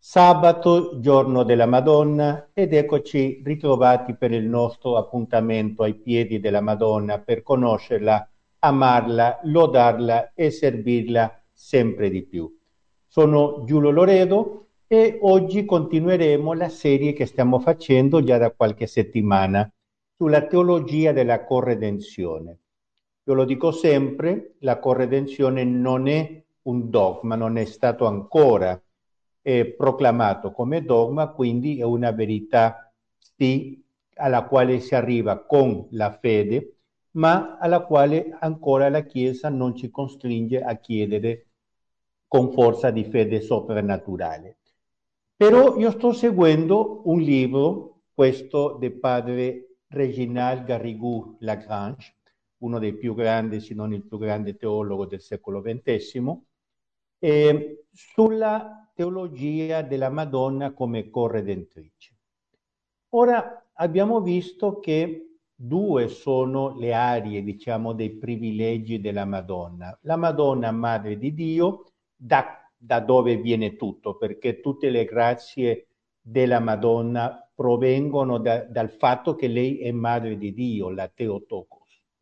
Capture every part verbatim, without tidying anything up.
Sabato, giorno della Madonna, ed eccoci ritrovati per il nostro appuntamento ai piedi della Madonna per conoscerla, amarla, lodarla e servirla sempre di più. Sono Giulio Loredo e oggi continueremo la serie che stiamo facendo già da qualche settimana sulla teologia della corredenzione. Io lo dico sempre, la corredenzione non è un dogma, non è stato ancora eh, proclamato come dogma, quindi è una verità sì, alla quale si arriva con la fede, ma alla quale ancora la Chiesa non ci costringe a chiedere con forza di fede soprannaturale. Però io sto seguendo un libro, questo del padre Reginald Garrigou Lagrange, uno dei più grandi, se non il più grande teologo del secolo ventesimo, eh, sulla teologia della Madonna come corredentrice. Ora abbiamo visto che due sono le aree, diciamo, dei privilegi della Madonna. La Madonna, Madre di Dio, da, da dove viene tutto, perché tutte le grazie della Madonna provengono da, dal fatto che lei è Madre di Dio, la Theotokos.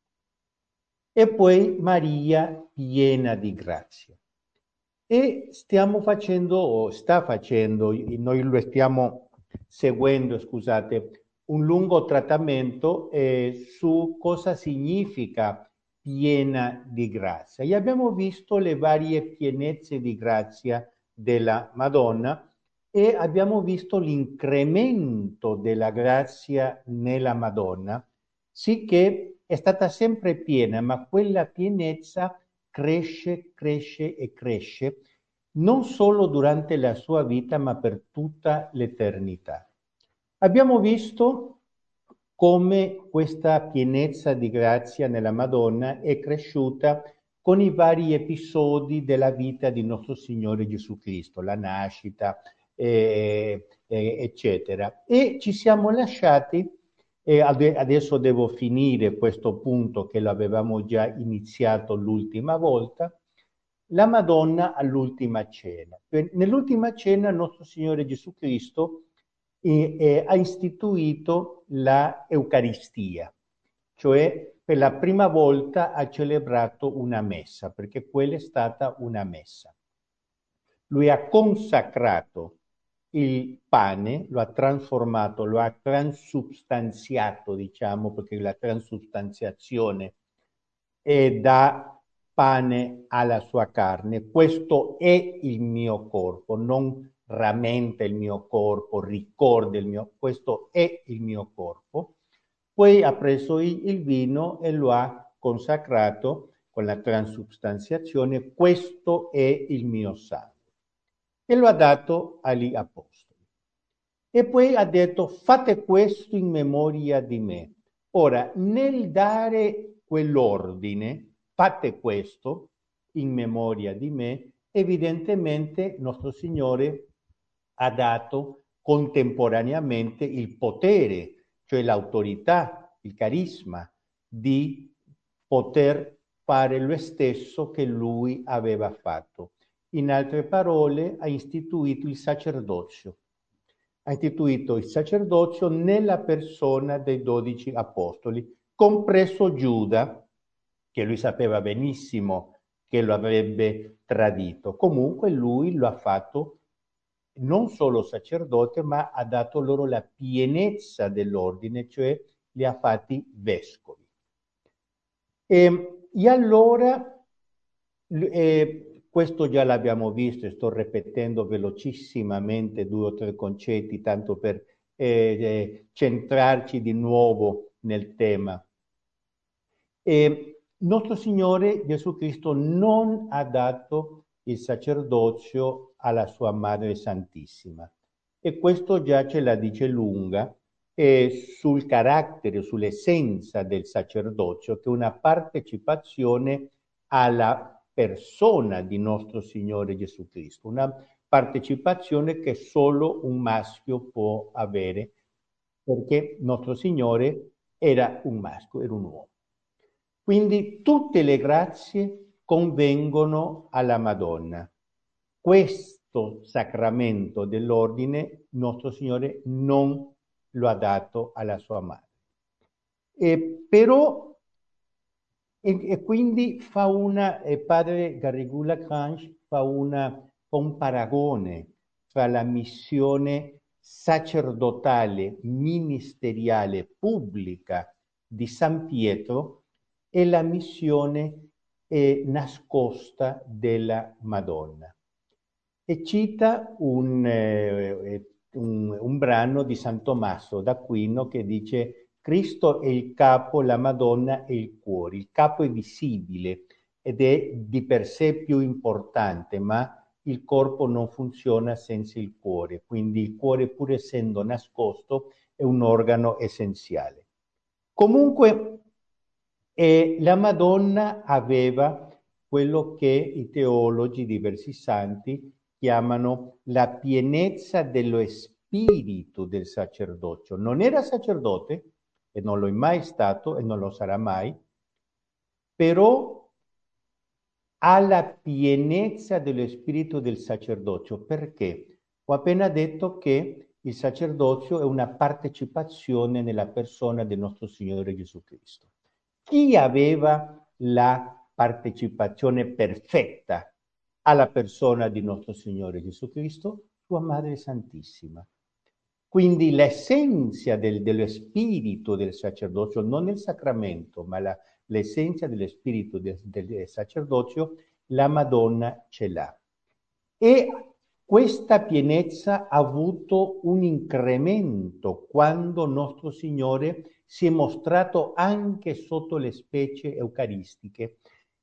E poi Maria, piena di grazia. E stiamo facendo, o sta facendo, noi lo stiamo seguendo, scusate, un lungo trattamento eh, su cosa significa piena di grazia. E abbiamo visto le varie pienezze di grazia della Madonna e abbiamo visto l'incremento della grazia nella Madonna, sicché è stata sempre piena, ma quella pienezza cresce, cresce e cresce, non solo durante la sua vita, ma per tutta l'eternità. Abbiamo visto come questa pienezza di grazia nella Madonna è cresciuta con i vari episodi della vita di nostro Signore Gesù Cristo, la nascita, eh, eh, eccetera. E ci siamo lasciati, e adesso devo finire questo punto che l'avevamo già iniziato l'ultima volta, la Madonna all'ultima cena. Nell'ultima cena nostro Signore Gesù Cristo eh, eh, ha istituito la Eucaristia, cioè per la prima volta ha celebrato una messa, perché quella è stata una messa. Lui ha consacrato il pane, lo ha trasformato, lo ha transubstanziato, diciamo, perché la transubstanziazione è da pane alla sua carne. Questo è il mio corpo, non rammenta il mio corpo, ricorda il mio, questo è il mio corpo. Poi ha preso il, il vino e lo ha consacrato con la transubstanziazione, questo è il mio sangue. E lo ha dato agli apostoli. E poi ha detto, fate questo in memoria di me. Ora, nel dare quell'ordine, fate questo in memoria di me, evidentemente nostro Signore ha dato contemporaneamente il potere, cioè l'autorità, il carisma di poter fare lo stesso che lui aveva fatto. In altre parole, ha istituito il sacerdozio. Ha istituito il sacerdozio nella persona dei dodici apostoli, compreso Giuda, che lui sapeva benissimo che lo avrebbe tradito. Comunque lui lo ha fatto non solo sacerdote, ma ha dato loro la pienezza dell'ordine, cioè li ha fatti vescovi. E, e allora, eh, questo già l'abbiamo visto e sto ripetendo velocissimamente due o tre concetti, tanto per eh, eh, centrarci di nuovo nel tema. E nostro Signore Gesù Cristo non ha dato il sacerdozio alla sua Madre Santissima. E questo già ce la dice lunga eh, sul carattere, sull'essenza del sacerdozio, che è una partecipazione alla persona di nostro Signore Gesù Cristo, una partecipazione che solo un maschio può avere, perché nostro Signore era un maschio, era un uomo. Quindi tutte le grazie convengono alla Madonna. Questa questo sacramento dell'ordine nostro Signore non lo ha dato alla sua madre. E però, e, e quindi fa una, eh, padre Garrigou-Lagrange fa, una, fa un paragone tra la missione sacerdotale, ministeriale, pubblica di San Pietro e la missione eh, nascosta della Madonna. E cita un, eh, un, un brano di San Tommaso d'Aquino che dice: Cristo è il capo, la Madonna è il cuore. Il capo è visibile ed è di per sé più importante, ma il corpo non funziona senza il cuore, quindi il cuore, pur essendo nascosto, è un organo essenziale. Comunque, eh, la Madonna aveva quello che i teologi, diversi santi, chiamano la pienezza dello spirito del sacerdocio. Non era sacerdote, e non lo è mai stato, e non lo sarà mai, però ha la pienezza dello spirito del sacerdocio. Perché? Ho appena detto che il sacerdozio è una partecipazione nella persona del nostro Signore Gesù Cristo. Chi aveva la partecipazione perfetta alla persona di nostro Signore Gesù Cristo? Sua Madre Santissima. Quindi l'essenza del, dello spirito del sacerdozio, non il sacramento, ma la, l'essenza dello spirito del, del sacerdozio, la Madonna ce l'ha. E questa pienezza ha avuto un incremento quando nostro Signore si è mostrato anche sotto le specie eucaristiche.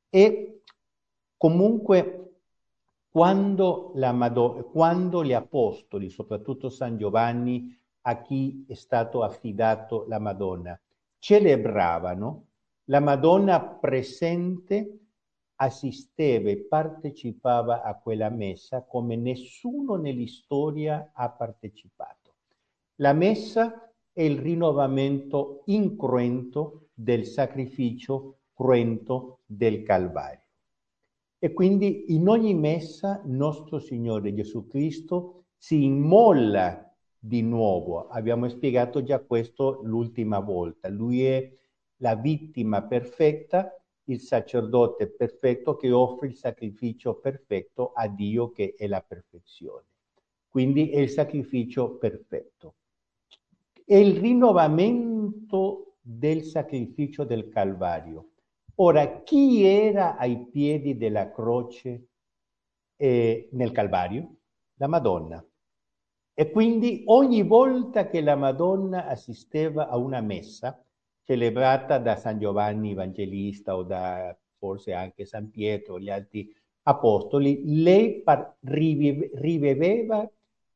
E comunque quando, la Madonna, quando gli apostoli, soprattutto San Giovanni, a chi è stato affidato la Madonna, celebravano, la Madonna presente assisteva e partecipava a quella messa come nessuno nell'istoria ha partecipato. La messa è il rinnovamento incruento del sacrificio cruento del Calvario. E quindi in ogni messa nostro Signore Gesù Cristo si immolla di nuovo. Abbiamo spiegato già questo l'ultima volta. Lui è la vittima perfetta, il sacerdote perfetto che offre il sacrificio perfetto a Dio che è la perfezione. Quindi è il sacrificio perfetto. È il rinnovamento del sacrificio del Calvario. Ora, chi era ai piedi della croce eh, nel Calvario? La Madonna. E quindi ogni volta che la Madonna assisteva a una messa, celebrata da San Giovanni Evangelista o da forse anche San Pietro, gli altri apostoli, lei rivive, riviveva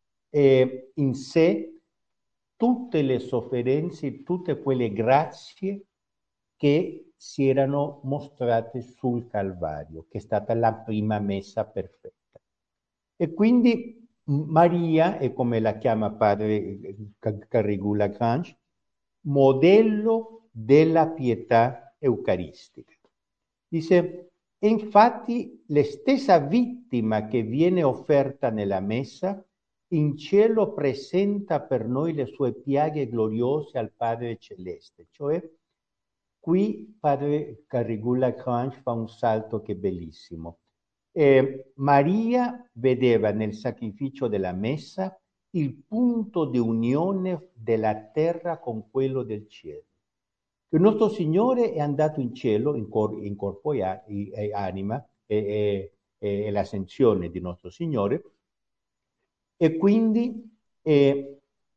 eh, in sé tutte le sofferenze, tutte quelle grazie che si erano mostrate sul Calvario, che è stata la prima messa perfetta. E quindi Maria, è come la chiama padre Garrigou-Lagrange, modello della pietà eucaristica. Dice, e infatti la stessa vittima che viene offerta nella messa, in cielo presenta per noi le sue piaghe gloriose al Padre Celeste. Cioè, qui padre Garrigou-Lagrange fa un salto che è bellissimo. Eh, Maria vedeva nel sacrificio della messa il punto di unione della terra con quello del cielo. Il nostro Signore è andato in cielo, in, cor in corpo e, e anima, e, e, e l'ascensione di nostro Signore, e quindi eh,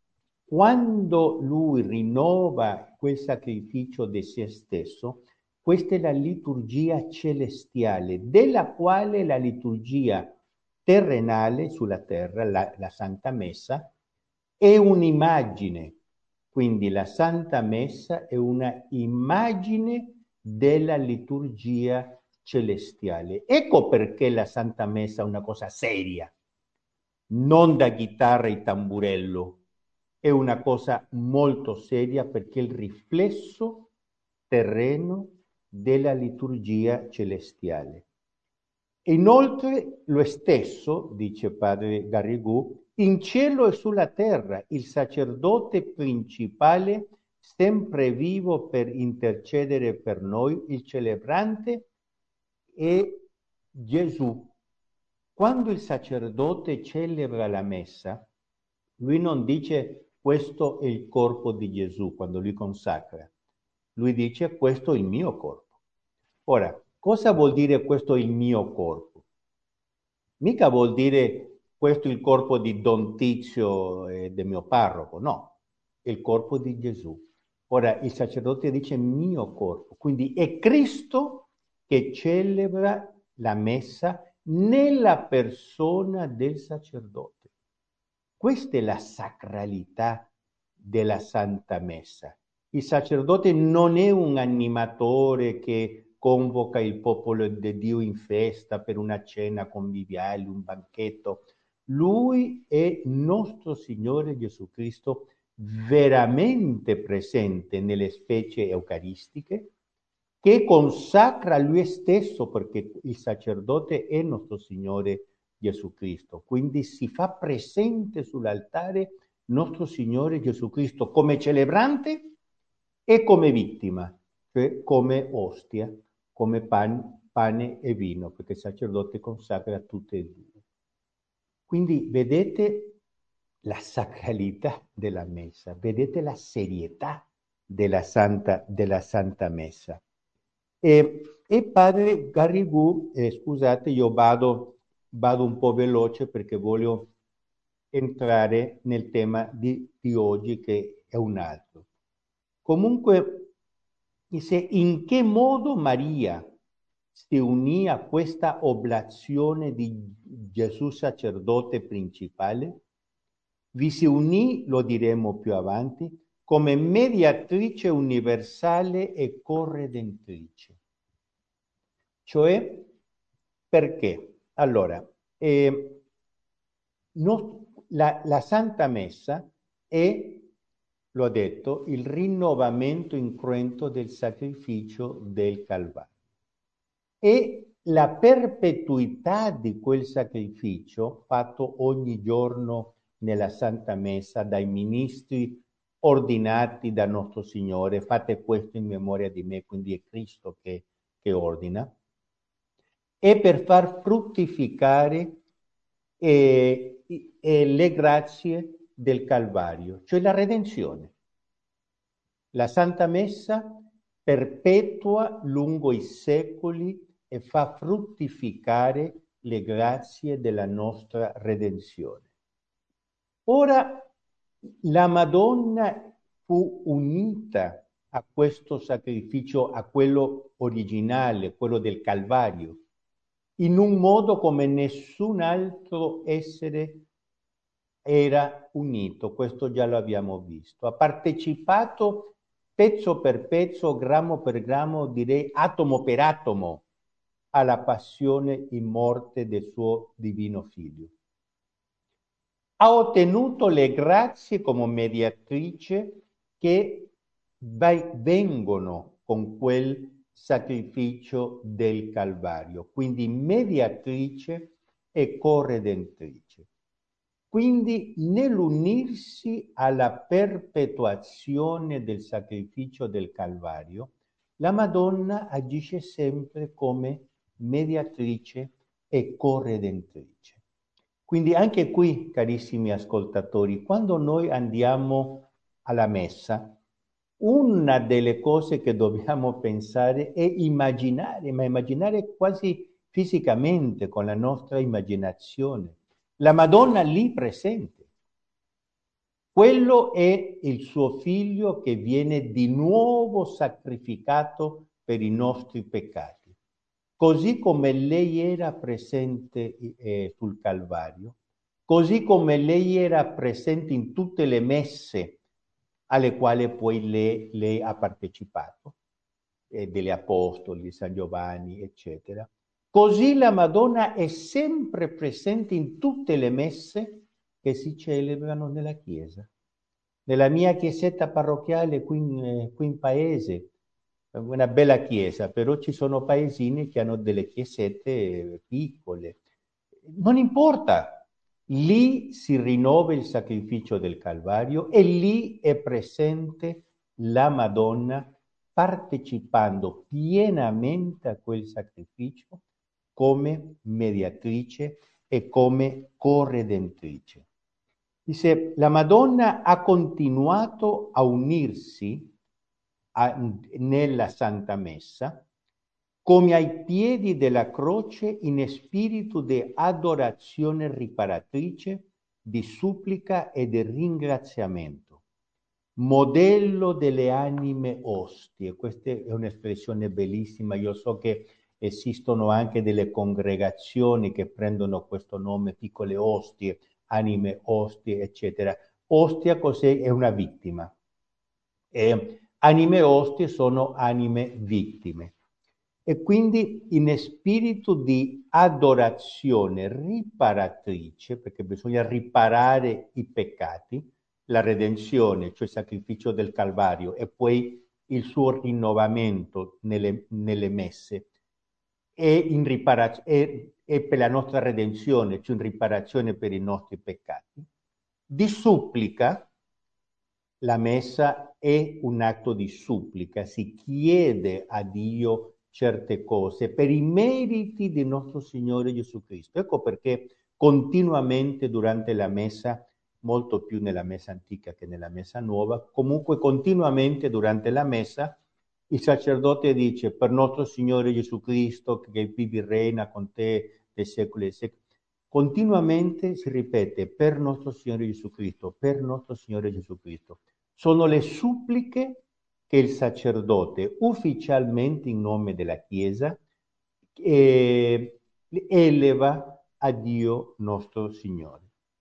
quando Lui rinnova quel sacrificio di se stesso, questa è la liturgia celestiale, della quale la liturgia terrenale sulla terra, la, la Santa Messa, è un'immagine. Quindi la Santa Messa è una immagine della liturgia celestiale. Ecco perché la Santa Messa è una cosa seria, non da chitarra e tamburello. È una cosa molto seria perché è il riflesso terreno della liturgia celestiale. Inoltre, lo stesso, dice padre Garrigou, in cielo e sulla terra, il sacerdote principale, sempre vivo per intercedere per noi, il celebrante, è Gesù. Quando il sacerdote celebra la messa, lui non dice questo è il corpo di Gesù quando lui consacra. Lui dice questo è il mio corpo. Ora, cosa vuol dire questo è il mio corpo? Mica vuol dire questo è il corpo di Don Tizio e del mio parroco, no, è il corpo di Gesù. Ora il sacerdote dice mio corpo, quindi è Cristo che celebra la messa nella persona del sacerdote. Questa è la sacralità della Santa Messa. Il sacerdote non è un animatore che convoca il popolo di Dio in festa per una cena conviviale, un banchetto. Lui è nostro Signore Gesù Cristo veramente presente nelle specie eucaristiche, che consacra lui stesso, perché il sacerdote è nostro Signore Gesù Cristo. Quindi si fa presente sull'altare nostro Signore Gesù Cristo come celebrante e come vittima, cioè come ostia, come pan, pane e vino, perché il sacerdote consacra tutte e due. Quindi vedete la sacralità della messa, vedete la serietà della Santa, della Santa Messa. E, e padre Garrigou, eh, scusate, io vado, vado un po' veloce perché voglio entrare nel tema di, di oggi che è un altro. Comunque, dice, in che modo Maria si unì a questa oblazione di Gesù sacerdote principale? Vi si unì, lo diremo più avanti, come mediatrice universale e corredentrice. Cioè, perché? Allora, eh, no, la, la Santa Messa è, l'ho detto, il rinnovamento incruento del sacrificio del Calvario. E la perpetuità di quel sacrificio fatto ogni giorno nella Santa Messa dai ministri ordinati da nostro Signore, fate questo in memoria di me, quindi è Cristo che, che ordina, è per far fruttificare eh, eh, le grazie del Calvario, cioè la redenzione. La Santa Messa perpetua lungo i secoli e fa fruttificare le grazie della nostra redenzione. Ora la Madonna fu unita a questo sacrificio, a quello originale, quello del Calvario, in un modo come nessun altro essere era unito, questo già lo abbiamo visto. Ha partecipato pezzo per pezzo, grammo per grammo, direi atomo per atomo, alla passione in morte del suo divino figlio. Ha ottenuto le grazie come mediatrice che vengono con quel sacrificio del Calvario, quindi mediatrice e corredentrice. Quindi nell'unirsi alla perpetuazione del sacrificio del Calvario, la Madonna agisce sempre come mediatrice e corredentrice. Quindi anche qui, carissimi ascoltatori, quando noi andiamo alla messa, una delle cose che dobbiamo pensare è immaginare, ma immaginare quasi fisicamente con la nostra immaginazione. La Madonna lì presente. Quello è il suo figlio che viene di nuovo sacrificato per i nostri peccati. Così come lei era presente eh, sul Calvario, così come lei era presente in tutte le messe alle quali poi lei, lei ha partecipato, eh, degli Apostoli, San Giovanni, eccetera. Così la Madonna è sempre presente in tutte le messe che si celebrano nella Chiesa. Nella mia chiesetta parrocchiale qui in, qui in paese, una bella chiesa, però ci sono paesini che hanno delle chiesette piccole. Non importa, lì si rinnova il sacrificio del Calvario e lì è presente la Madonna partecipando pienamente a quel sacrificio come mediatrice e come corredentrice. Dice, la Madonna ha continuato a unirsi a, nella Santa Messa come ai piedi della croce in spirito di adorazione riparatrice, di supplica e di ringraziamento. Modello delle anime ostie. Questa è un'espressione bellissima. Io so che esistono anche delle congregazioni che prendono questo nome, piccole ostie, anime ostie, eccetera. Ostia cos'è? È una vittima. E anime ostie sono anime vittime. E quindi in spirito di adorazione riparatrice, perché bisogna riparare i peccati, la redenzione, cioè il sacrificio del Calvario, e poi il suo rinnovamento nelle, nelle messe, e, in riparaz- e, e per la nostra redenzione, cioè in riparazione per i nostri peccati, di supplica. La messa è un atto di supplica, si chiede a Dio certe cose per i meriti di nostro Signore Gesù Cristo. Ecco perché continuamente durante la messa, molto più nella messa antica che nella messa nuova, comunque continuamente durante la messa il sacerdote dice per nostro Signore Gesù Cristo che vivi e reina con te dei secoli e secoli. Continuamente si ripete per nostro Signore Gesù Cristo, per nostro Signore Gesù Cristo. Sono le suppliche che il sacerdote ufficialmente in nome della Chiesa eh, eleva a Dio nostro Signore.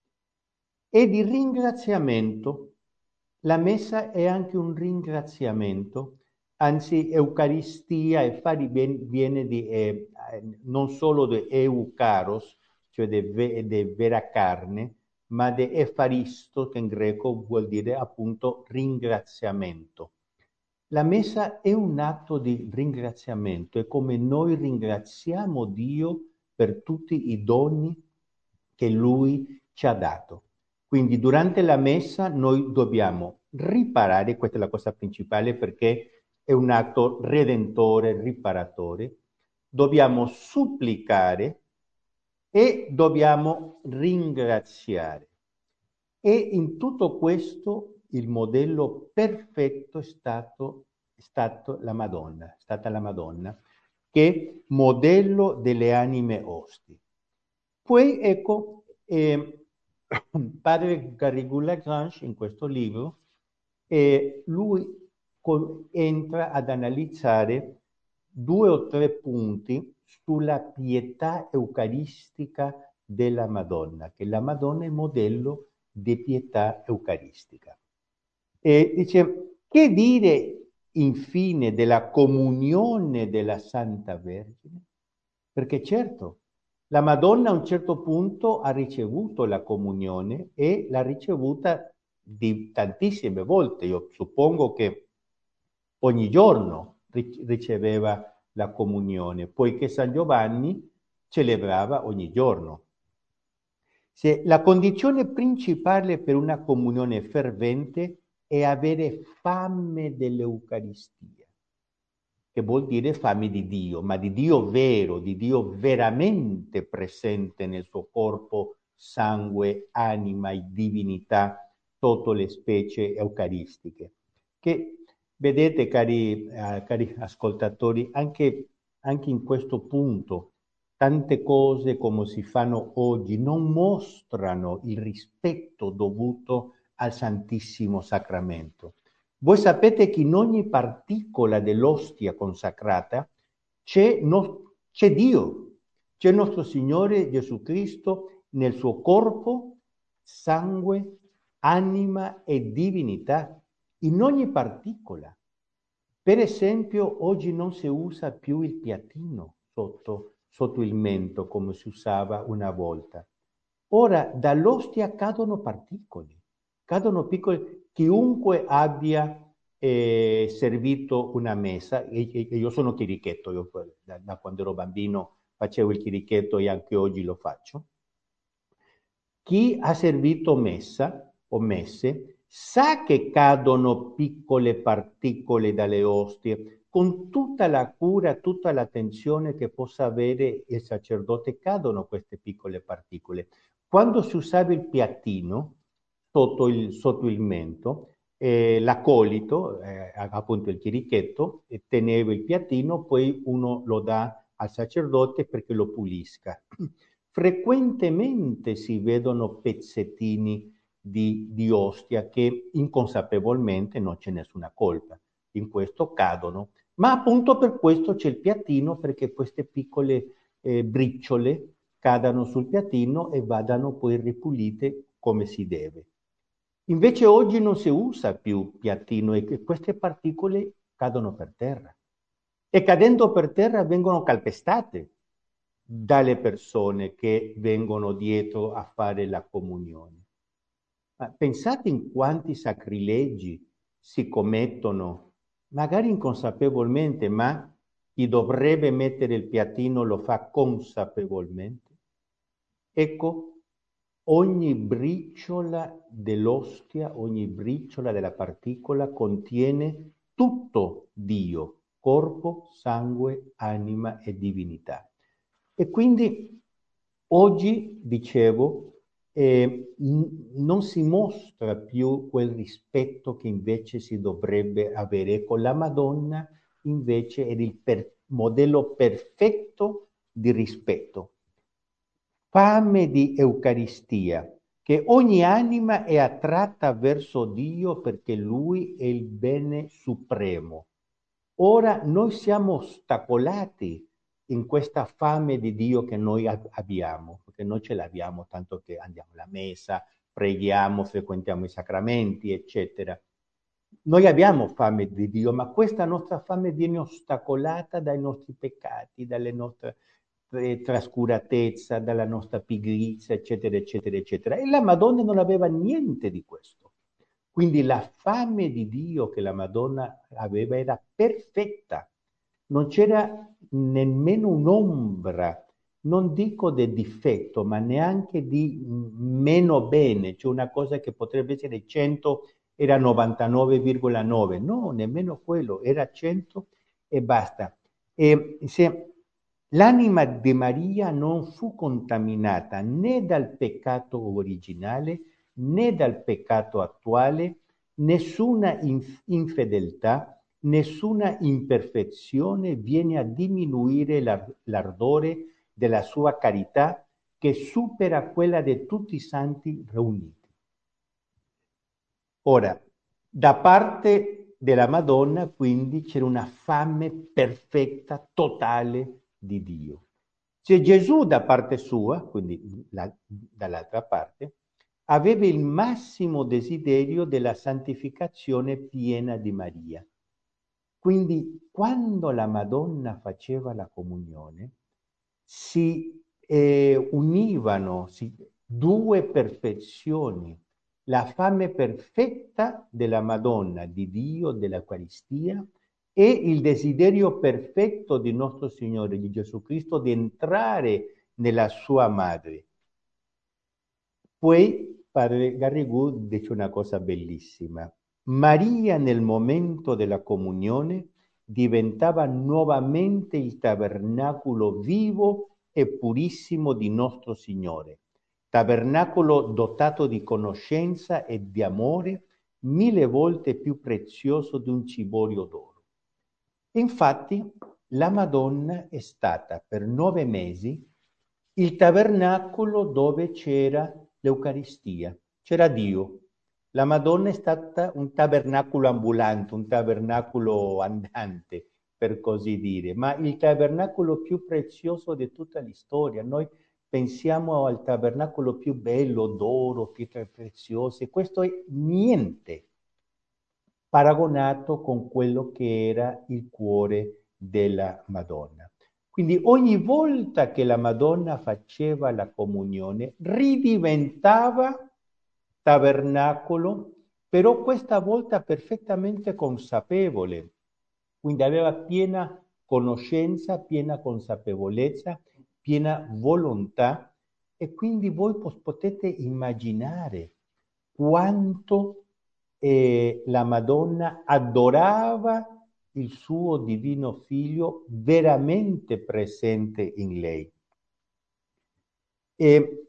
E di ringraziamento, la messa è anche un ringraziamento, anzi Eucaristia e fari viene di, eh, non solo di eucaros, cioè di vera carne, ma di efaristo, che in greco vuol dire appunto ringraziamento. La messa è un atto di ringraziamento, è come noi ringraziamo Dio per tutti i doni che Lui ci ha dato. Quindi durante la messa noi dobbiamo riparare, questa è la cosa principale perché è un atto redentore, riparatore, dobbiamo supplicare e dobbiamo ringraziare. E in tutto questo il modello perfetto è stato, è stato la Madonna, è stata la Madonna, che è modello delle anime osti. Poi ecco, eh, padre Garrigou-Lagrange in questo libro, eh, lui entra ad analizzare due o tre punti sulla pietà eucaristica della Madonna, che la Madonna è modello di pietà eucaristica. E dice, che dire infine della comunione della Santa Vergine? Perché certo, la Madonna a un certo punto ha ricevuto la comunione e l'ha ricevuta di tantissime volte. Io suppongo che ogni giorno riceveva la comunione, poiché San Giovanni celebrava ogni giorno. Se la condizione principale per una comunione fervente è avere fame dell'Eucaristia, che vuol dire fame di Dio, ma di Dio vero, di Dio veramente presente nel suo corpo, sangue, anima e divinità, tutte le specie eucaristiche. Che vedete, cari, eh, cari ascoltatori, anche, anche in questo punto, tante cose come si fanno oggi non mostrano il rispetto dovuto al Santissimo Sacramento. Voi sapete che in ogni particola dell'ostia consacrata c'è, no, c'è Dio, c'è nostro Signore Gesù Cristo nel suo corpo, sangue, anima e divinità, in ogni particola. Per esempio, oggi non si usa più il piattino sotto, sotto il mento come si usava una volta. Ora dall'ostia cadono particoli, cadono piccoli. Chiunque abbia eh, servito una messa, e, e- e io sono chirichetto, io da, da quando ero bambino facevo il chirichetto e anche oggi lo faccio. Chi ha servito messa o messe sa che cadono piccole particole dalle ostie, con tutta la cura, tutta l'attenzione che possa avere il sacerdote, cadono queste piccole particole. Quando si usava il piattino sotto il, sotto il mento, eh, l'accolito, eh, appunto il chirichetto, eh, teneva il piattino, poi uno lo dà al sacerdote perché lo pulisca. Frequentemente si vedono pezzettini di, di ostia che inconsapevolmente non c'è nessuna colpa. In questo cadono. Ma appunto per questo c'è il piattino, perché queste piccole eh, briciole cadano sul piattino e vadano poi ripulite come si deve. Invece oggi non si usa più piattino e queste particole cadono per terra. E cadendo per terra vengono calpestate dalle persone che vengono dietro a fare la comunione. Ma pensate in quanti sacrilegi si commettono, magari inconsapevolmente, ma chi dovrebbe mettere il piattino lo fa consapevolmente. Ecco, ogni briciola dell'ostia, ogni briciola della particola contiene tutto Dio, corpo, sangue, anima e divinità. E quindi oggi, dicevo, eh, n- non si mostra più quel rispetto che invece si dovrebbe avere. Ecco, la Madonna invece è il per- modello perfetto di rispetto. Fame di Eucaristia, che ogni anima è attratta verso Dio perché Lui è il bene supremo. Ora noi siamo ostacolati in questa fame di Dio che noi ab- abbiamo, perché noi ce l'abbiamo, tanto che andiamo alla messa, preghiamo, frequentiamo i sacramenti, eccetera. Noi abbiamo fame di Dio, ma questa nostra fame viene ostacolata dai nostri peccati, dalle nostre eh, trascuratezza, dalla nostra pigrizia, eccetera, eccetera, eccetera. E la Madonna non aveva niente di questo. Quindi la fame di Dio che la Madonna aveva era perfetta. Non c'era nemmeno un'ombra, non dico del difetto, ma neanche di meno bene, cioè una cosa che potrebbe essere cento era novantanove virgola nove, no, nemmeno quello, era cento e basta. E se l'anima di Maria non fu contaminata né dal peccato originale né dal peccato attuale, nessuna inf- infedeltà, nessuna imperfezione viene a diminuire l'ar- l'ardore della sua carità che supera quella di tutti i santi riuniti. Ora, da parte della Madonna, quindi, c'era una fame perfetta, totale di Dio. Se Gesù, da parte sua, quindi la- dall'altra parte, aveva il massimo desiderio della santificazione piena di Maria. Quindi, quando la Madonna faceva la comunione, si eh, univano si- due perfezioni, la fame perfetta della Madonna, di Dio, dell'Eucaristia, e il desiderio perfetto di nostro Signore, di Gesù Cristo, di entrare nella sua madre. Poi padre Garrigou dice una cosa bellissima. Maria nel momento della comunione diventava nuovamente il tabernacolo vivo e purissimo di nostro Signore, tabernacolo dotato di conoscenza e di amore mille volte più prezioso di un ciborio d'oro. Infatti, la Madonna è stata per nove mesi il tabernacolo dove c'era l'Eucaristia, c'era Dio. La Madonna è stata un tabernacolo ambulante, un tabernacolo andante, per così dire, ma il tabernacolo più prezioso di tutta l'istoria. Noi pensiamo al tabernacolo più bello, d'oro, pietre preziose, questo è niente paragonato con quello che era il cuore della Madonna. Quindi ogni volta che la Madonna faceva la comunione, ridiventava tabernacolo però questa volta perfettamente consapevole, quindi aveva piena conoscenza, piena consapevolezza, piena volontà, e quindi voi potete immaginare quanto eh, la Madonna adorava il suo divino figlio veramente presente in lei. E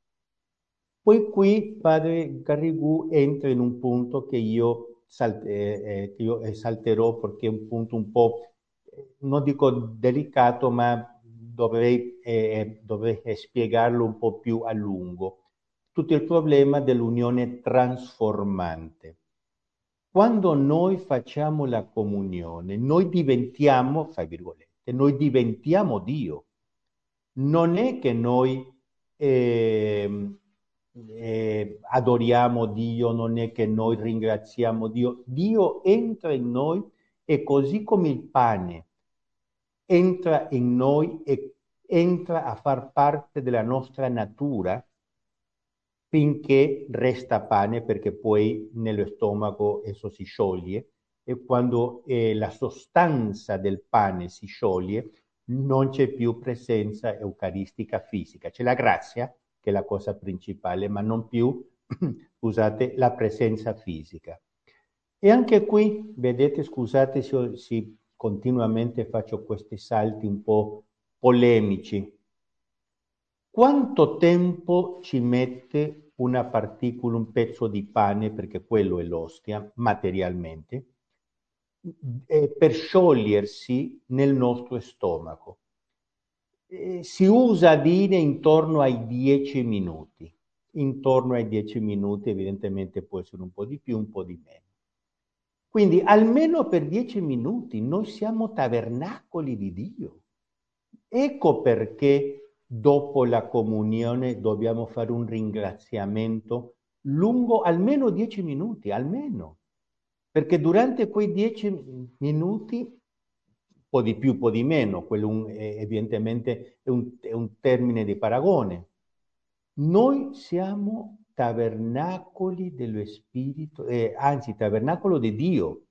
poi qui padre Garrigou entra in un punto che io, sal- eh, eh, che io salterò perché è un punto un po', eh, non dico delicato, ma dovrei, eh, dovrei spiegarlo un po' più a lungo. Tutto il problema dell'unione trasformante. Quando noi facciamo la comunione, noi diventiamo, fra virgolette, noi diventiamo Dio. Non è che noi eh, eh, adoriamo Dio, non è che noi ringraziamo Dio. Dio entra in noi e così come il pane entra in noi e entra a far parte della nostra natura, finché resta pane, perché poi nello stomaco esso si scioglie, e quando eh, la sostanza del pane si scioglie non c'è più presenza eucaristica fisica. C'è la grazia, che è la cosa principale, ma non più, scusate, la presenza fisica. E anche qui, vedete, scusate se, se continuamente faccio questi salti un po' polemici. Quanto tempo ci mette una particola, un pezzo di pane, perché quello è l'ostia, materialmente, eh, per sciogliersi nel nostro stomaco? Eh, si usa dire intorno ai dieci minuti. Intorno ai dieci minuti, evidentemente può essere un po' di più, un po' di meno. Quindi almeno per dieci minuti noi siamo tabernacoli di Dio. Ecco perché dopo la comunione dobbiamo fare un ringraziamento lungo almeno dieci minuti, almeno. Perché durante quei dieci minuti, un po' di più, un po' di meno, quello un, è, evidentemente è un, è un termine di paragone, noi siamo tabernacoli dello Spirito, eh, anzi tabernacolo di Dio,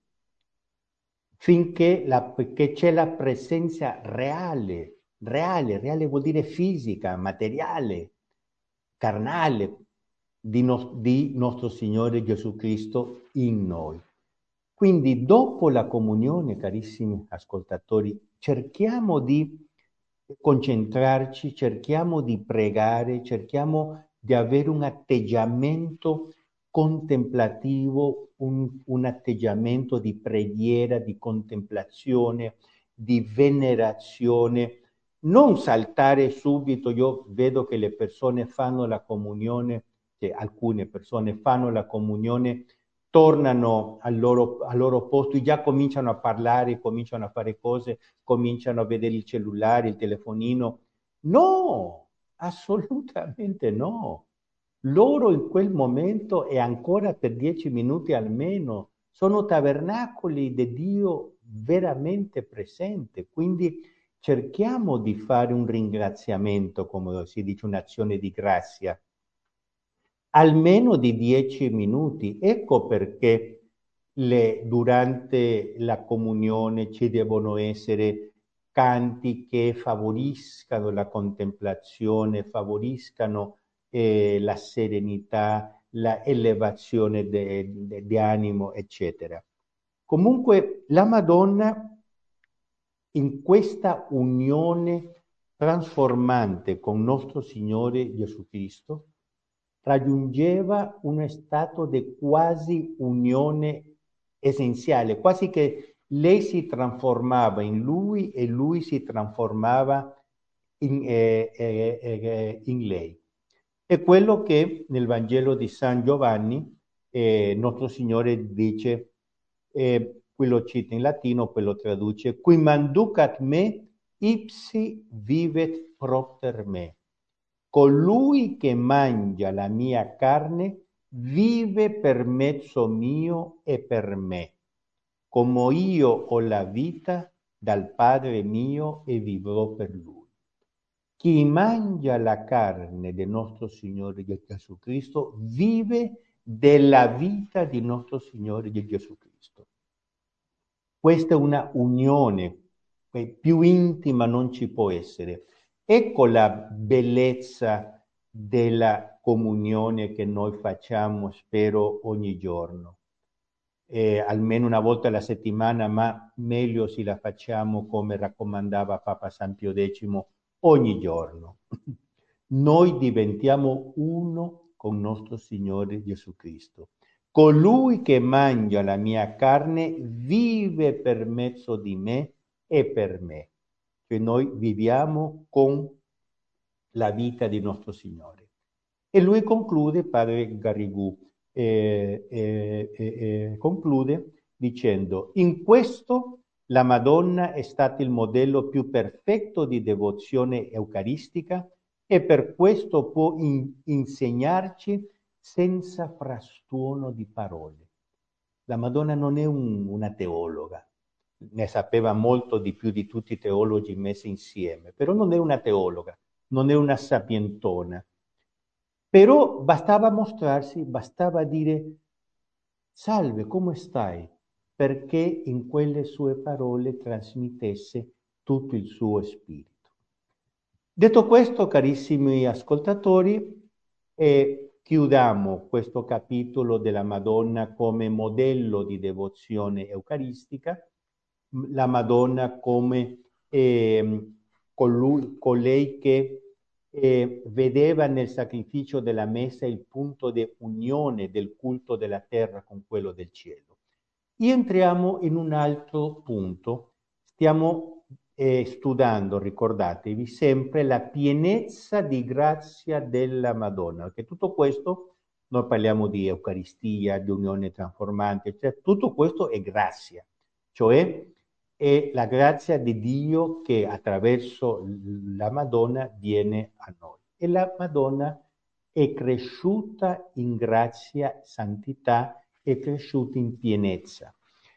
finché la, che c'è la presenza reale, reale, reale vuol dire fisica, materiale, carnale di, no, di nostro Signore Gesù Cristo in noi. Quindi dopo la comunione, carissimi ascoltatori, cerchiamo di concentrarci, cerchiamo di pregare, cerchiamo di avere un atteggiamento contemplativo, un, un atteggiamento di preghiera, di contemplazione, di venerazione. Non saltare subito. Io vedo che le persone fanno la comunione, cioè alcune persone fanno la comunione, tornano al loro, al loro posto e già cominciano a parlare, cominciano a fare cose, cominciano a vedere il cellulare, il telefonino. No, assolutamente no. Loro in quel momento e ancora per dieci minuti almeno sono tabernacoli di Dio veramente presente. Quindi cerchiamo di fare un ringraziamento, come si dice, un'azione di grazia, almeno di dieci minuti. Ecco perché le, durante la comunione ci devono essere canti che favoriscano la contemplazione, favoriscano eh, la serenità, la elevazione di animo, eccetera. Comunque la Madonna in questa unione trasformante con nostro Signore Gesù Cristo raggiungeva uno stato di quasi unione essenziale, quasi che lei si trasformava in lui e lui si trasformava in, eh, eh, eh, in lei. È quello che nel Vangelo di San Giovanni eh, nostro Signore dice, eh, quello cita in latino, quello traduce, qui manducat me, ipsi vivet propter me. Colui che mangia la mia carne vive per mezzo mio e per me. Come io ho la vita dal Padre mio e vivrò per lui. Chi mangia la carne del nostro Signore Gesù Cristo vive della vita di nostro Signore di Gesù Cristo. Questa è una unione, più intima non ci può essere. Ecco la bellezza della comunione che noi facciamo, spero, ogni giorno. Eh, almeno una volta alla settimana, ma meglio se la facciamo come raccomandava Papa San Pio X, ogni giorno. Noi diventiamo uno con nostro Signore Gesù Cristo. Colui che mangia la mia carne vive per mezzo di me e per me. Cioè noi viviamo con la vita di nostro Signore. E lui conclude, padre Garrigou, eh, eh, eh, conclude dicendo: in questo la Madonna è stata il modello più perfetto di devozione eucaristica e per questo può in- insegnarci senza frastuono di parole. La Madonna non è un, una teologa, ne sapeva molto di più di tutti i teologi messi insieme, però non è una teologa, non è una sapientona. Però bastava mostrarsi, bastava dire salve, come stai? Perché in quelle sue parole trasmettesse tutto il suo spirito. Detto questo, carissimi ascoltatori, eh, chiudiamo questo capitolo della Madonna come modello di devozione eucaristica, la Madonna come eh, colui, colei che eh, vedeva nel sacrificio della messa il punto di unione del culto della terra con quello del cielo. E entriamo in un altro punto. Stiamo eh, studiando, ricordatevi, sempre la pienezza di grazia della Madonna, perché tutto questo, noi parliamo di Eucaristia, di unione trasformante, cioè tutto questo è grazia, cioè è la grazia di Dio che attraverso la Madonna viene a noi. E la Madonna è cresciuta in grazia, santità, è cresciuta in pienezza.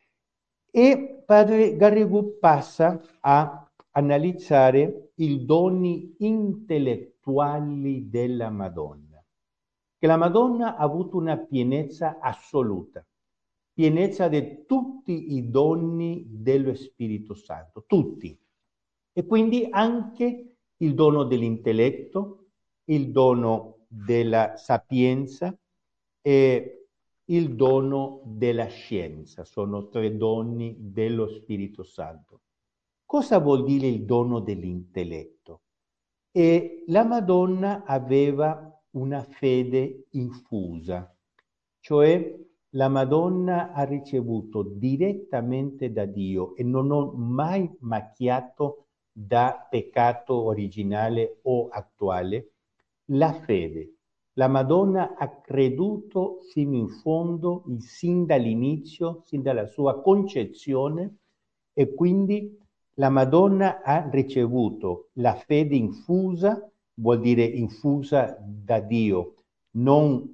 E padre Garrigou passa a analizzare i doni intellettuali della Madonna, che la Madonna ha avuto una pienezza assoluta, pienezza di tutti i doni dello Spirito Santo, tutti. E quindi anche il dono dell'intelletto, il dono della sapienza e il dono della scienza. Sono tre doni dello Spirito Santo. Cosa vuol dire il dono dell'intelletto? E la Madonna aveva una fede infusa, cioè la Madonna ha ricevuto direttamente da Dio e non ho mai macchiato da peccato originale o attuale la fede. La Madonna ha creduto fino in fondo, sin dall'inizio, sin dalla sua concezione, e quindi la Madonna ha ricevuto la fede infusa, vuol dire infusa da Dio, non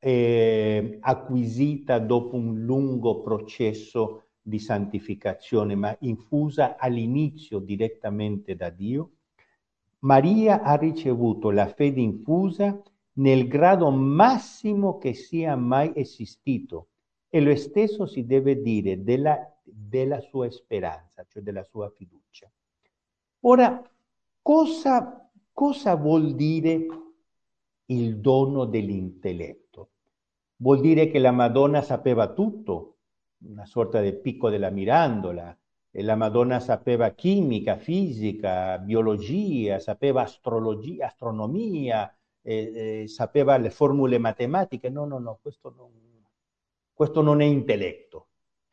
eh, acquisita dopo un lungo processo di santificazione, ma infusa all'inizio direttamente da Dio. Maria ha ricevuto la fede infusa nel grado massimo che sia mai esistito, e lo stesso si deve dire della, della sua speranza, cioè della sua fiducia. Ora, cosa, cosa vuol dire il dono dell'intelletto? Vuol dire che la Madonna sapeva tutto, una sorta del picco della Mirandola, e la Madonna sapeva chimica, fisica, biologia, sapeva astrologia, astronomia, eh, eh, sapeva le formule matematiche. No, no, no, questo non, questo non è intelletto.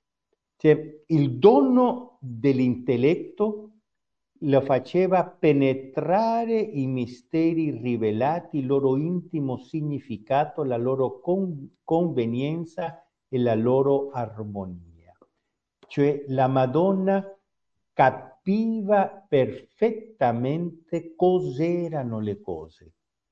Cioè, il dono dell'intelletto lo faceva penetrare i misteri rivelati, il loro intimo significato, la loro con- convenienza e la loro armonia. Cioè la Madonna capiva perfettamente cos'erano le cose,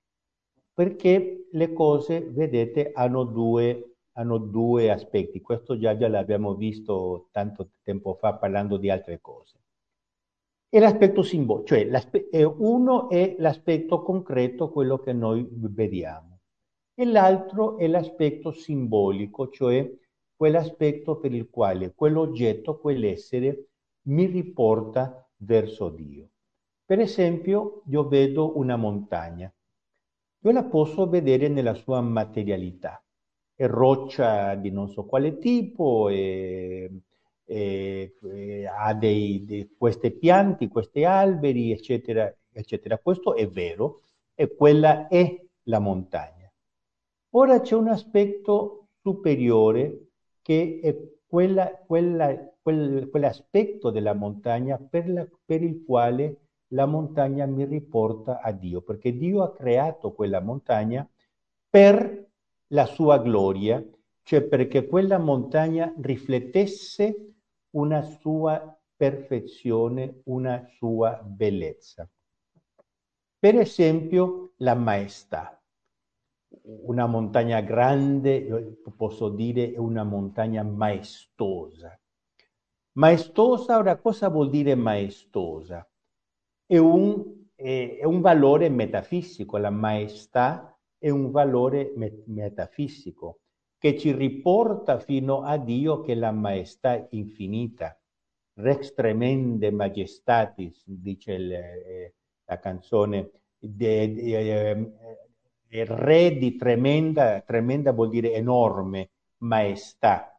perché le cose, vedete, hanno due, hanno due aspetti. Questo già, già l'abbiamo visto tanto tempo fa parlando di altre cose. E l'aspetto simbolico, cioè l'aspe- eh, uno è l'aspetto concreto, quello che noi vediamo. e l'altro è l'aspetto simbolico, cioè quell'aspetto per il quale quell'oggetto, quell'essere mi riporta verso Dio. Per esempio, io vedo una montagna. Io la posso vedere nella sua materialità. È roccia di non so quale tipo, e, e- e ha dei, dei- queste piante, questi alberi, eccetera, eccetera. Questo è vero, e quella è la montagna. Ora c'è un aspetto superiore che è quella, quella, quel- quell'aspetto della montagna per, la- per il quale la montagna mi riporta a Dio, perché Dio ha creato quella montagna per la sua gloria, cioè perché quella montagna riflettesse una sua perfezione, una sua bellezza. Per esempio, la maestà. Una montagna grande, io posso dire, è una montagna maestosa. Maestosa, ora cosa vuol dire maestosa? È un, è, è un valore metafisico, la maestà è un valore met- metafisico che ci riporta fino a Dio, che è la maestà infinita. Rex tremende majestatis, dice il, eh, la canzone, de, de, eh, eh, re di tremenda, tremenda vuol dire enorme, maestà.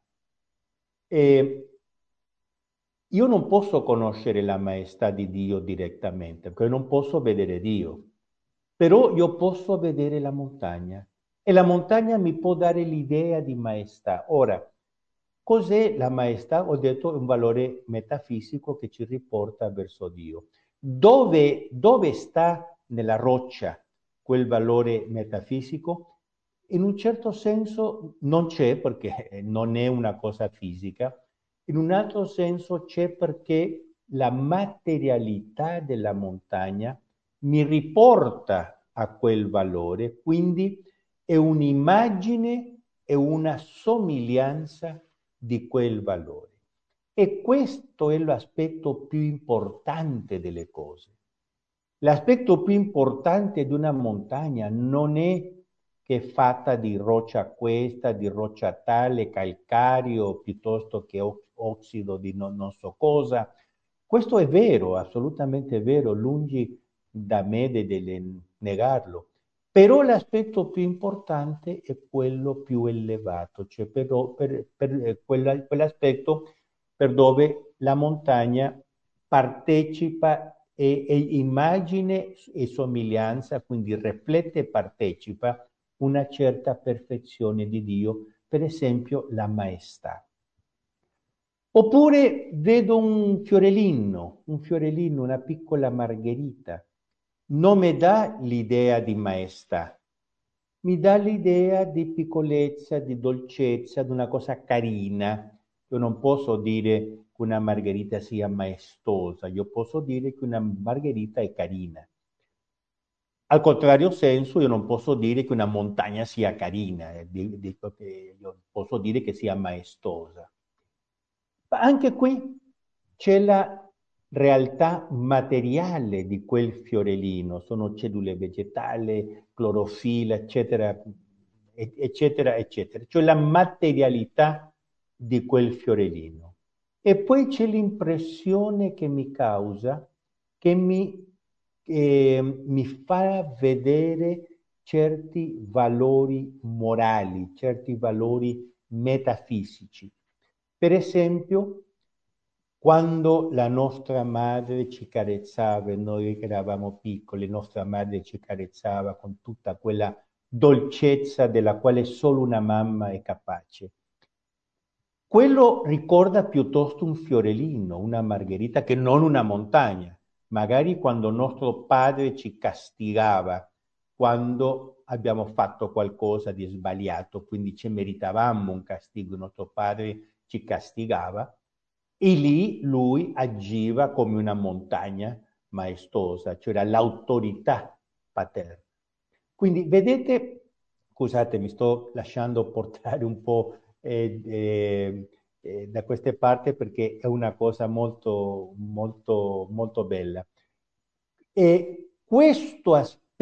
E io non posso conoscere la maestà di Dio direttamente, perché non posso vedere Dio, però io posso vedere la montagna e la montagna mi può dare l'idea di maestà. Ora, cos'è la maestà? Ho detto è un valore metafisico che ci riporta verso Dio. Dove, dove sta nella roccia quel valore metafisico? In un certo senso non c'è, perché non è una cosa fisica. In un altro senso c'è perché la materialità della montagna mi riporta a quel valore, quindi è un'immagine e una somiglianza di quel valore. E questo è l'aspetto più importante delle cose. L'aspetto più importante di una montagna non è che è fatta di roccia questa, di roccia tale, calcario, piuttosto che ossido di non, non so cosa. Questo è vero, assolutamente vero, lungi da me di negarlo. Però l'aspetto più importante è quello più elevato, cioè però per, per quella, quell'aspetto per dove la montagna partecipa e, e immagine e somiglianza, quindi riflette e partecipa una certa perfezione di Dio, per esempio la maestà. Oppure vedo un fiorellino, un fiorellino, una piccola margherita. Non mi dà l'idea di maestà, mi dà l'idea di piccolezza, di dolcezza, di una cosa carina. Io non posso dire che una margherita sia maestosa, io posso dire che una margherita è carina. Al contrario senso, io non posso dire che una montagna sia carina, eh, dico che io posso dire che sia maestosa. Ma anche qui c'è la realtà materiale di quel fiorellino, sono cellule vegetali, clorofilla, eccetera, e- eccetera, eccetera. Cioè la materialità di quel fiorellino. E poi c'è l'impressione che mi causa, che mi, che mi fa vedere certi valori morali, certi valori metafisici. Per esempio, quando la nostra madre ci carezzava, e noi che eravamo piccoli, nostra madre ci carezzava con tutta quella dolcezza della quale solo una mamma è capace. Quello ricorda piuttosto un fiorellino, una margherita, che non una montagna. Magari quando nostro padre ci castigava, quando abbiamo fatto qualcosa di sbagliato, quindi ci meritavamo un castigo, nostro padre ci castigava, e lì lui agiva come una montagna maestosa, cioè era l'autorità paterna. Quindi vedete, scusate, mi sto lasciando portare un po' eh, eh, eh, da queste parti perché è una cosa molto, molto, molto bella. E questo aspetto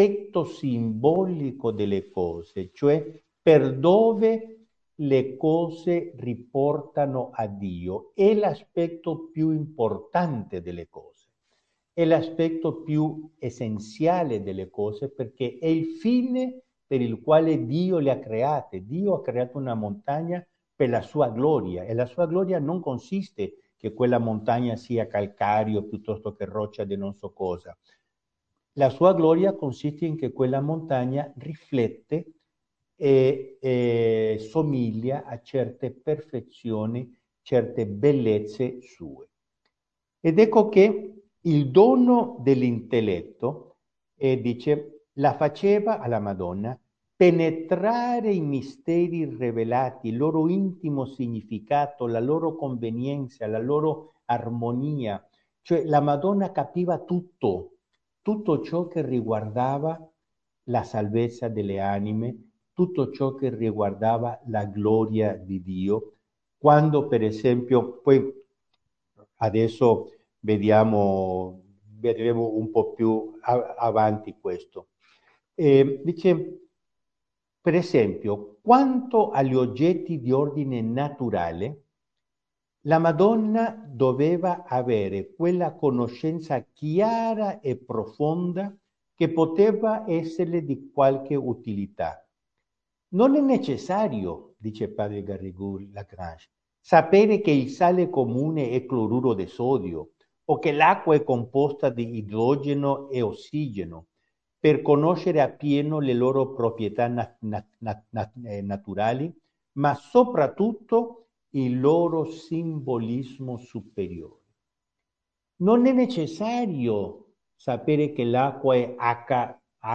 l'aspetto simbolico delle cose, cioè per dove le cose riportano a Dio. È l'aspetto più importante delle cose, è l'aspetto più essenziale delle cose, perché è il fine per il quale Dio le ha create. Dio ha creato una montagna per la sua gloria, e la sua gloria non consiste che quella montagna sia calcario piuttosto che roccia di non so cosa. La sua gloria consiste in che quella montagna riflette e, e somiglia a certe perfezioni, certe bellezze sue. Ed ecco che il dono dell'intelletto, eh, dice, la faceva alla Madonna penetrare i misteri rivelati, il loro intimo significato, la loro convenienza, la loro armonia. Cioè la Madonna capiva tutto, tutto ciò che riguardava la salvezza delle anime, tutto ciò che riguardava la gloria di Dio. Quando per esempio, poi adesso vediamo, vedremo un po' più a- avanti questo. Eh, dice, per esempio, quanto agli oggetti di ordine naturale, la Madonna doveva avere quella conoscenza chiara e profonda che poteva esserle di qualche utilità. Non è necessario, dice padre Garrigou-Lagrange, sapere che il sale comune è cloruro di sodio o che l'acqua è composta di idrogeno e ossigeno per conoscere appieno le loro proprietà nat- nat- nat- nat- eh, naturali, ma soprattutto il loro simbolismo superiore. Non è necessario sapere che l'acqua è H,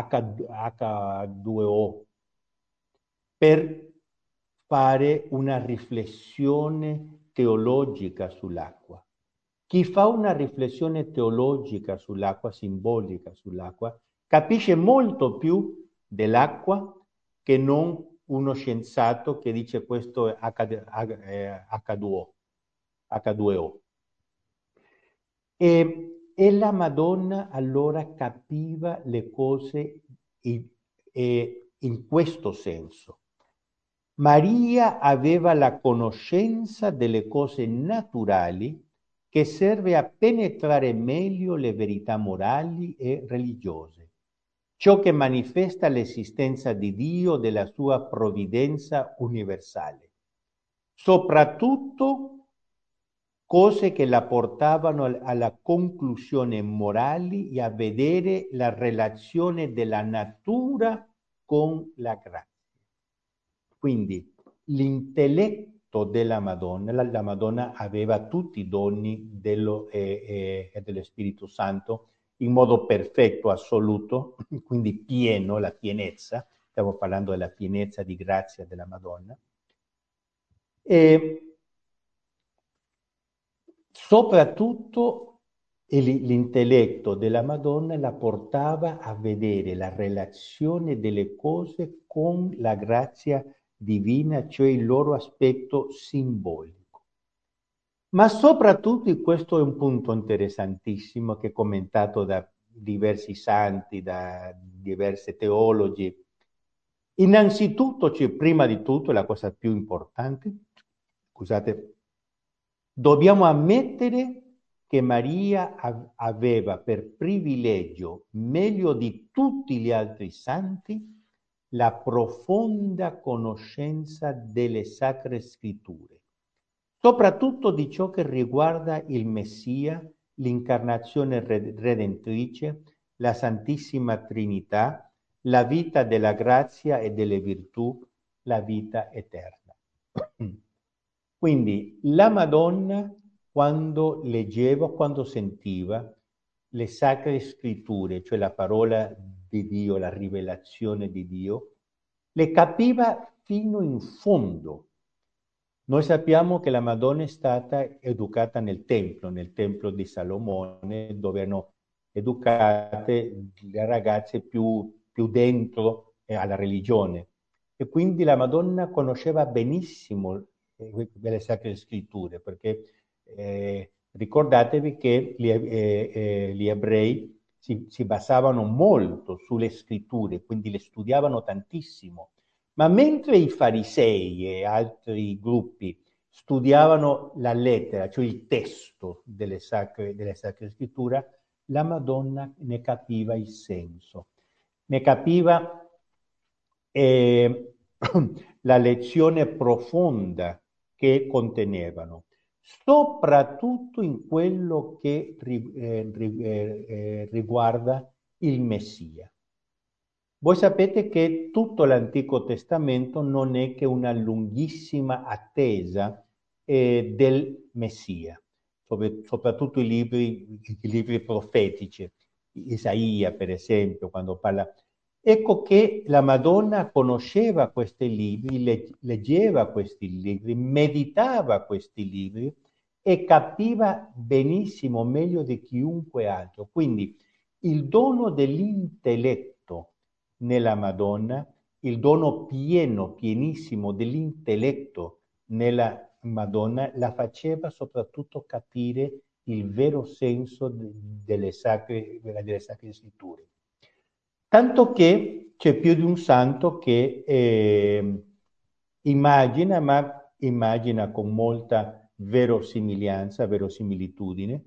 H due O per fare una riflessione teologica sull'acqua. Chi fa una riflessione teologica sull'acqua, simbolica sull'acqua, capisce molto più dell'acqua che non uno scienziato che dice questo è H due O. H due O. E, e la Madonna allora capiva le cose in, e in questo senso. Maria aveva la conoscenza delle cose naturali che serve a penetrare meglio le verità morali e religiose, ciò che manifesta l'esistenza di Dio, della sua provvidenza universale. Soprattutto cose che la portavano alla conclusione morali e a vedere la relazione della natura con la grazia. Quindi l'intelletto della Madonna, la, la Madonna aveva tutti i doni dello, eh, eh, dello Spirito Santo in modo perfetto, assoluto, quindi pieno, la pienezza, stiamo parlando della pienezza di grazia della Madonna. E soprattutto l'intelletto della Madonna la portava a vedere la relazione delle cose con la grazia divina, cioè il loro aspetto simbolico. Ma soprattutto, e questo è un punto interessantissimo che è commentato da diversi santi, da diversi teologi, innanzitutto, cioè prima di tutto, la cosa più importante, scusate, dobbiamo ammettere che Maria aveva per privilegio, meglio di tutti gli altri santi, la profonda conoscenza delle sacre scritture, soprattutto di ciò che riguarda il Messia, l'incarnazione redentrice, la Santissima Trinità, la vita della grazia e delle virtù, la vita eterna. Quindi la Madonna, quando leggeva, quando sentiva le sacre scritture, cioè la parola di Dio, la rivelazione di Dio, le capiva fino in fondo. Noi sappiamo che la Madonna è stata educata nel Tempio, nel Tempio di Salomone, dove erano educate le ragazze più, più dentro eh, alla religione. E quindi la Madonna conosceva benissimo eh, le Sacre Scritture, perché eh, ricordatevi che gli, eh, eh, gli ebrei si, si basavano molto sulle scritture, quindi le studiavano tantissimo. Ma mentre i farisei e altri gruppi studiavano la lettera, cioè il testo delle sacre, delle sacre scritture, la Madonna ne capiva il senso, ne capiva eh, la lezione profonda che contenevano, soprattutto in quello che ri- eh, ri- eh, eh, riguarda il Messia. Voi sapete che tutto l'Antico Testamento non è che una lunghissima attesa eh, del Messia, sopra- soprattutto i libri, i libri profetici, Isaia per esempio, quando parla. Ecco che la Madonna conosceva questi libri, le- leggeva questi libri, meditava questi libri e capiva benissimo, meglio di chiunque altro. Quindi il dono dell'intelletto nella Madonna, il dono pieno, pienissimo dell'intelletto nella Madonna, la faceva soprattutto capire il vero senso de- delle sacre, delle sacre scritture. Tanto che c'è più di un santo che eh, immagina, ma immagina con molta verosimiglianza, verosimilitudine,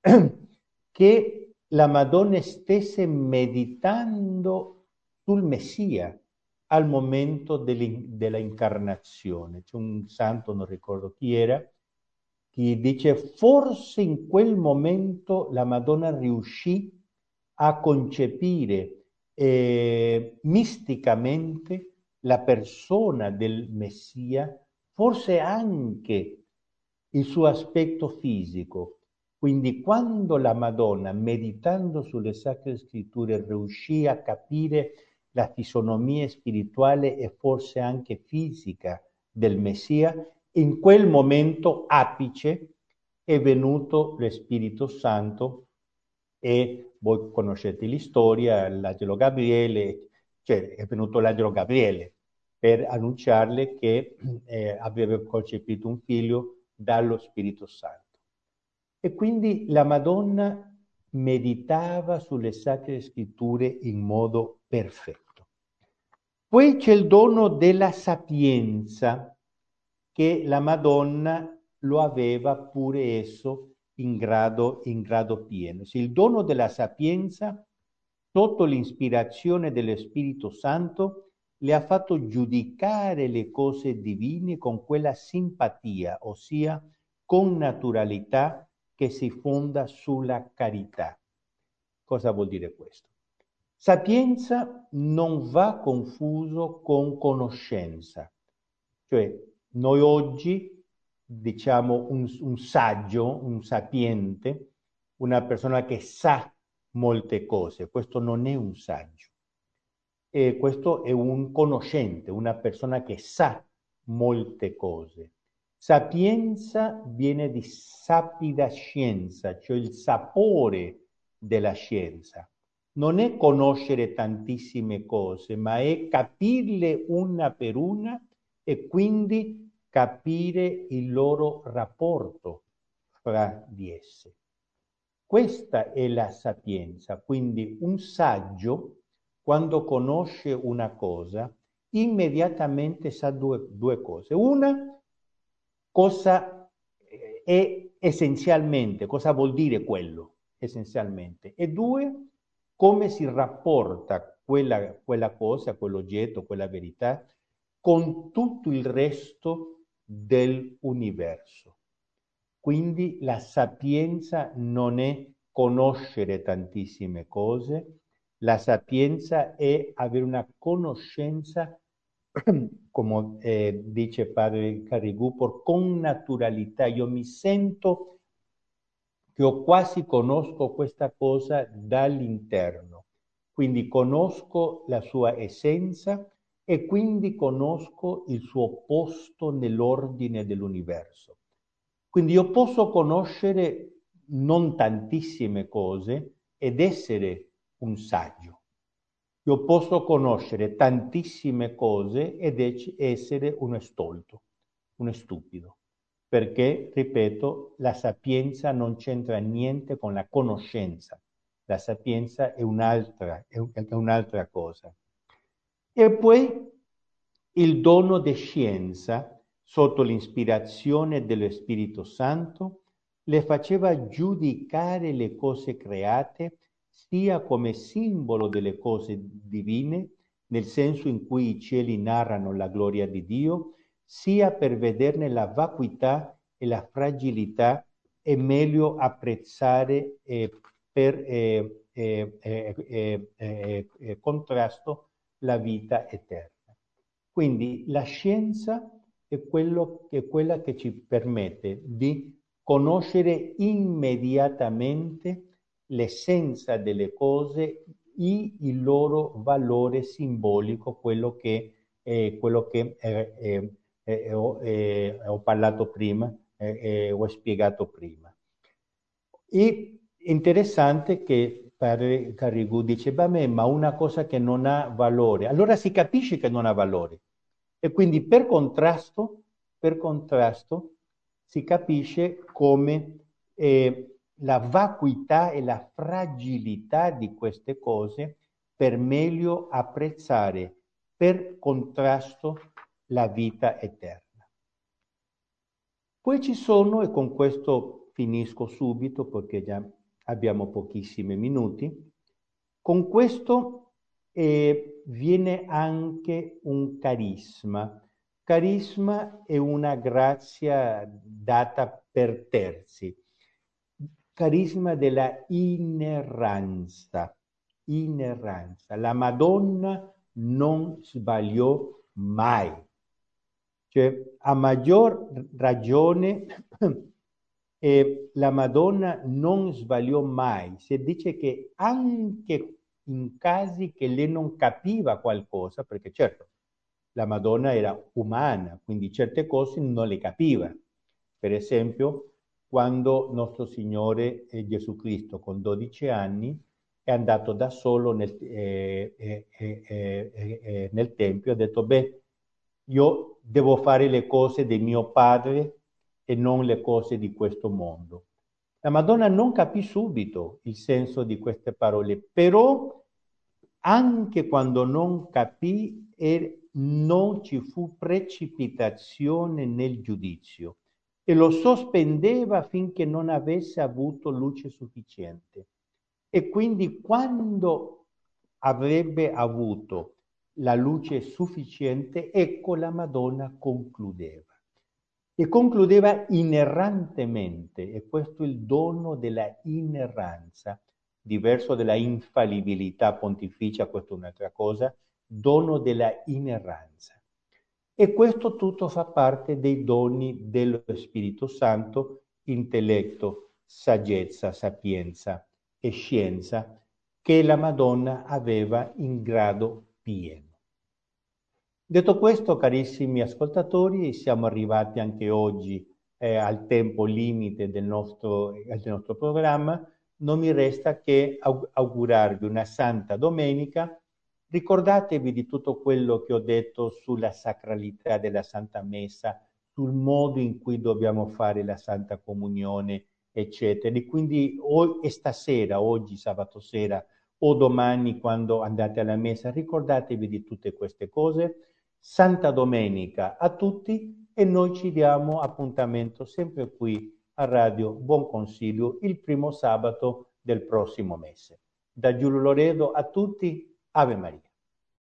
che la Madonna stesse meditando sul Messia al momento dell'in- della incarnazione. C'è un santo, non ricordo chi era, che dice forse in quel momento la Madonna riuscì a concepire eh, misticamente la persona del Messia, forse anche il suo aspetto fisico. Quindi quando la Madonna, meditando sulle Sacre Scritture, riuscì a capire la fisonomia spirituale e forse anche fisica del Messia, in quel momento apice è venuto lo Spirito Santo e voi conoscete la storia, l'angelo Gabriele, cioè è venuto l'angelo Gabriele per annunciarle che eh, avrebbe concepito un figlio dallo Spirito Santo. E quindi la Madonna meditava sulle Sacre Scritture in modo perfetto. Poi c'è il dono della sapienza, che la Madonna lo aveva pure esso in grado, in grado pieno. Sì, il dono della sapienza, sotto l'ispirazione dello Spirito Santo, le ha fatto giudicare le cose divine con quella simpatia, ossia con naturalità che si fonda sulla carità. Cosa vuol dire questo? Sapienza non va confuso con conoscenza, cioè noi oggi diciamo un, un saggio, un sapiente, una persona che sa molte cose, questo non è un saggio, e questo è un conoscente, una persona che sa molte cose. Sapienza viene di sapida scienza, cioè il sapore della scienza. Non è conoscere tantissime cose, ma è capirle una per una e quindi capire il loro rapporto fra di esse. Questa è la sapienza, quindi un saggio, quando conosce una cosa, immediatamente sa due, due cose. Una, cosa è essenzialmente, cosa vuol dire quello essenzialmente, e due, come si rapporta quella, quella cosa, quell'oggetto, quella verità con tutto il resto dell'universo. Quindi la sapienza non è conoscere tantissime cose, la sapienza è avere una conoscenza, come eh, dice padre Carigupor, con naturalità. Io mi sento che ho quasi conosco questa cosa dall'interno, quindi conosco la sua essenza e quindi conosco il suo posto nell'ordine dell'universo. Quindi io posso conoscere non tantissime cose ed essere un saggio. Io posso conoscere tantissime cose ed essere uno stolto, uno stupido. Perché, ripeto, la sapienza non c'entra niente con la conoscenza. La sapienza è un'altra, è, è un'altra cosa. E poi il dono di scienza, sotto l'ispirazione dello Spirito Santo, le faceva giudicare le cose create sia come simbolo delle cose divine, nel senso in cui i cieli narrano la gloria di Dio, sia per vederne la vacuità e la fragilità e meglio apprezzare eh, per eh, eh, eh, eh, eh, eh, contrasto la vita eterna. Quindi la scienza è, quello, è quella che ci permette di conoscere immediatamente l'essenza delle cose e il loro valore simbolico, quello che, eh, quello che eh, eh, eh, ho, eh, ho parlato prima, eh, eh, ho spiegato prima. E è interessante che padre Carrigù dice, beh, ma una cosa che non ha valore, allora si capisce che non ha valore. E quindi per contrasto, per contrasto si capisce come eh, la vacuità e la fragilità di queste cose per meglio apprezzare per contrasto la vita eterna. Poi ci sono, e con questo finisco subito perché già abbiamo pochissimi minuti, con questo eh, viene anche un carisma. Carisma è una grazia data per terzi. Carisma della inerranza. Inerranza. La Madonna non sbagliò mai. Cioè, a maggior ragione, eh, la Madonna non sbagliò mai. Si dice che anche in casi che lei non capiva qualcosa, perché certo, la Madonna era umana, quindi certe cose non le capiva. Per esempio, quando nostro Signore eh, Gesù Cristo, con dodici anni, è andato da solo nel, eh, eh, eh, eh, eh, nel Tempio, ha detto, beh, io devo fare le cose di mio padre e non le cose di questo mondo. La Madonna non capì subito il senso di queste parole, però anche quando non capì e non ci fu precipitazione nel giudizio e lo sospendeva finché non avesse avuto luce sufficiente. E quindi quando avrebbe avuto la luce sufficiente, ecco la Madonna concludeva. E concludeva inerrantemente, e questo è il dono della inerranza, diverso dalla infallibilità pontificia, questa è un'altra cosa, dono della inerranza. E questo tutto fa parte dei doni dello Spirito Santo, intelletto, saggezza, sapienza e scienza, che la Madonna aveva in grado pieno. Detto questo, carissimi ascoltatori, siamo arrivati anche oggi eh, al tempo limite del nostro, del nostro programma. Non mi resta che augurarvi una santa domenica. Ricordatevi di tutto quello che ho detto sulla sacralità della Santa Messa, sul modo in cui dobbiamo fare la Santa Comunione, eccetera. E quindi o, e stasera, oggi sabato sera, o domani quando andate alla messa, ricordatevi di tutte queste cose. Santa Domenica a tutti e noi ci diamo appuntamento sempre qui a Radio Buon Consiglio il primo sabato del prossimo mese. Da Giulio Loredo a tutti, Ave Maria.